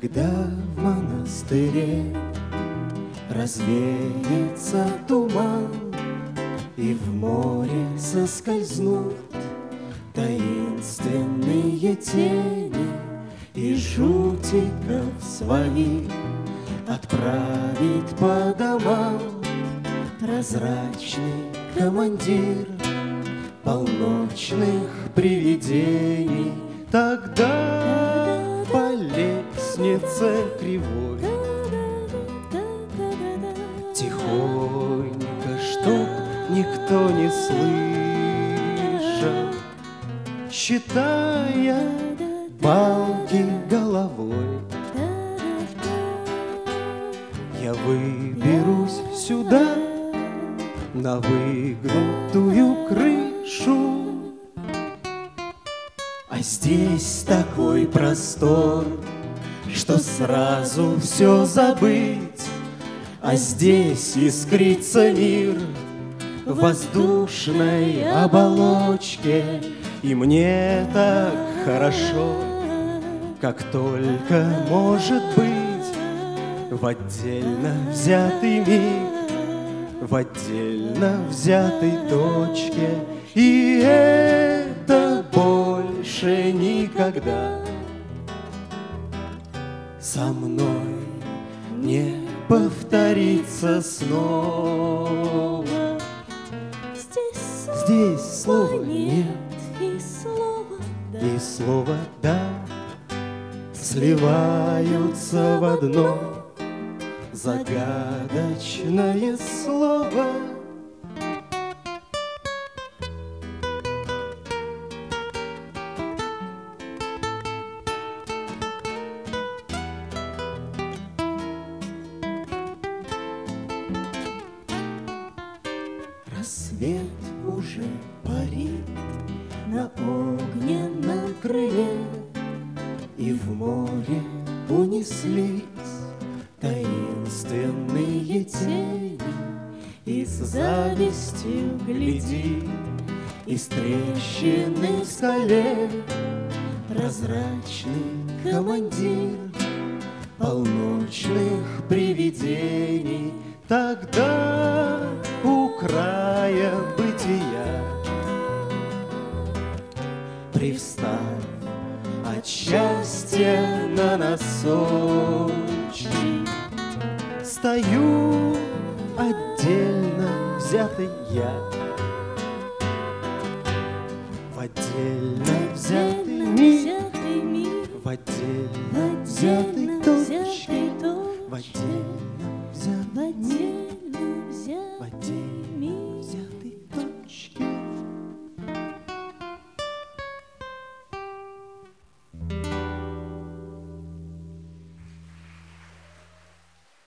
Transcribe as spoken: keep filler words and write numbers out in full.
Когда в монастыре развеется туман, и в море соскользнут таинственные тени, и жутиков своих отправит по домам прозрачный командир полночных привидений. Тогда по лестнице кривой тихонько, чтоб никто не слышал, считая балки головой, я выберусь сюда на выгнутую крышу. А здесь такой простор, что сразу все забыть. А здесь искрится мир в воздушной оболочке. И мне так хорошо, как только может быть, в отдельно взятый миг, в отдельно взятой точке. И это больше никогда со мной не повторится снова. Здесь, Здесь слова нет, и слова да, и слова «да» сливаются в одно загадочное слово. Рассвет уже парит на огненном крыле, и в море унеслись таинственные тени. И с завистью глядит из трещины в скале прозрачный командир полночных привидений. Тогда у края бытия, привстав от счастья на носочки, стою отдельно взятый я, в отдельно взятый мир, в отдельно взятый